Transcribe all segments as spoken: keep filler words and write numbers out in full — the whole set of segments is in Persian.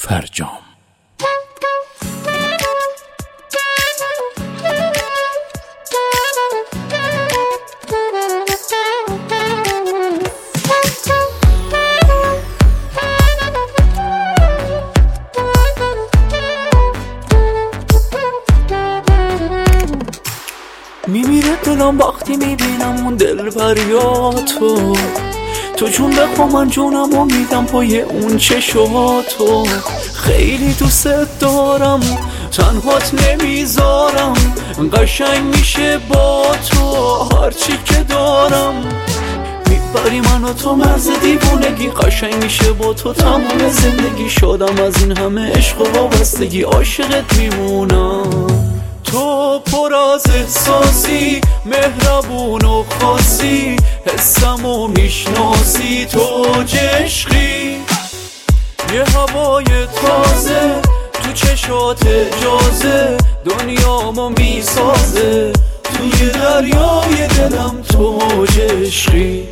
فرجام. میمیره دلم وقتی میبینم اون دل بریاتو، تو جون بخوا من جونمو میدم پای اون چشاتو. خیلی دوست دارم تنهات نمیذارم، قشنگ میشه با تو هرچی که دارم. میبری من و تو مرز دیوونگی، قشنگ میشه با تو تمام زندگی. شدم از این همه عشق و وابستگی، عاشقت میمونم. تو پر از احساسی، مهربون و خاصی، حسمو میشناسی. تو عشقی، یه هوای تازه تو چشات اجازه دنیامو میسازه. توی دریای دلم تو عشقی.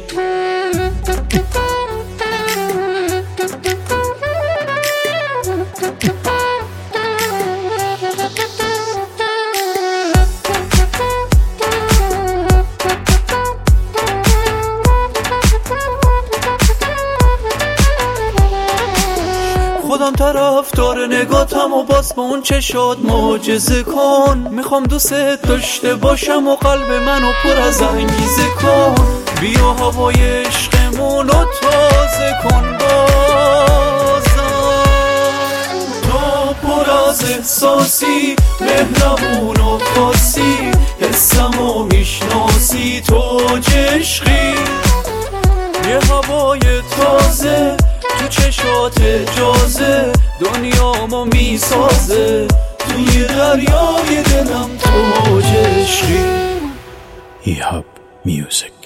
خودم طرفدار نگاتم و باز با اون چشات معجزه کن. میخوام دوست داشته باشم و قلب منو پر از انگیزه کن. بیا هوای عشقمونو تازه کن بازم. تو پر از احساسی، مهربون و خاصی، حسمو میشناسی. تو عشقی، یه هوای تازه تو چشات اجازه دنیامو میسازه. توی دریای دلم تو عشقی. ایهاب میوزیک.